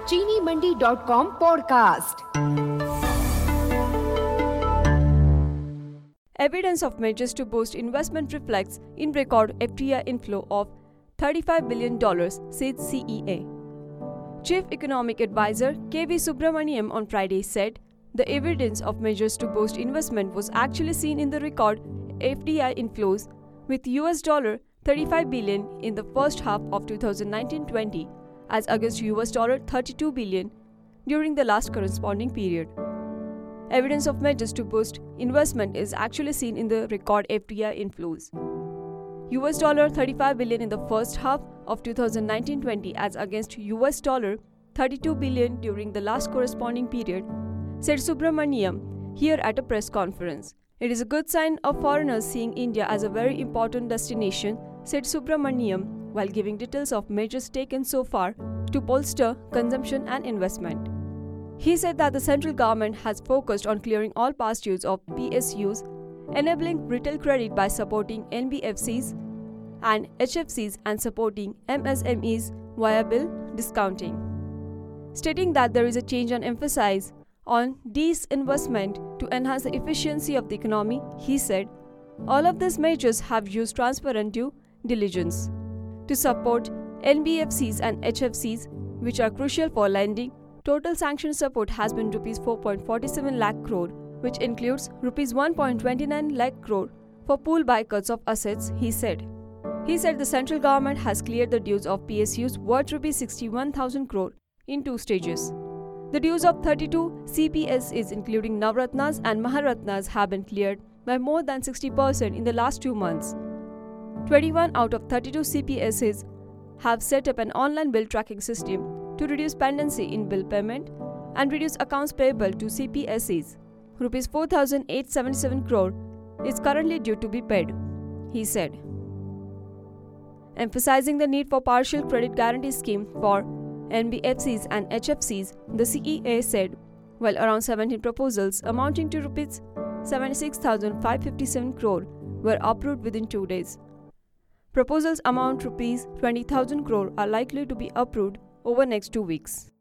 चीनीमंडी.com podcast. Evidence of measures to boost investment reflects in record FDI inflow of $35 billion, said CEA. Chief Economic Advisor K.V. Subramaniam on Friday said the evidence of measures to boost investment was actually seen in the record FDI inflows, with $35 billion in the first half of 2019-20 as against $32 billion during the last corresponding period. Evidence of measures to boost investment is actually seen in the record FDI inflows. $35 billion in the first half of 2019-20 as against $32 billion during the last corresponding period, said Subramaniam here at a press conference. It is a good sign of foreigners seeing India as a very important destination, said Subramaniam, while giving details of measures taken so far to bolster consumption and investment. He said that the central government has focused on clearing all past dues of PSUs, enabling retail credit by supporting NBFCs and HFCs and supporting MSMEs via bill discounting. Stating that there is a change and emphasis on disinvestment to enhance the efficiency of the economy, he said, all of these measures have used transparent due diligence to support NBFCs and HFCs, which are crucial for lending. Total sanctioned support has been Rs 4.47 lakh crore, which includes Rs 1.29 lakh crore for pool buy-cuts of assets, he said. He said the central government has cleared the dues of PSUs worth Rs 61,000 crore in two stages. The dues of 32 CPSEs, including Navratnas and Maharatnas, have been cleared by more than 60% in the last 2 months. 21 out of 32 CPSEs have set up an online bill tracking system to reduce pendency in bill payment and reduce accounts payable to CPSEs. Rs 4,877 crore is currently due to be paid, he said. Emphasizing the need for partial credit guarantee scheme for NBFCs and HFCs, the CEA said, while around 17 proposals amounting to Rs 76,557 crore were approved within 2 days. Proposals amount Rs 20,000 crore are likely to be approved over next 2 weeks.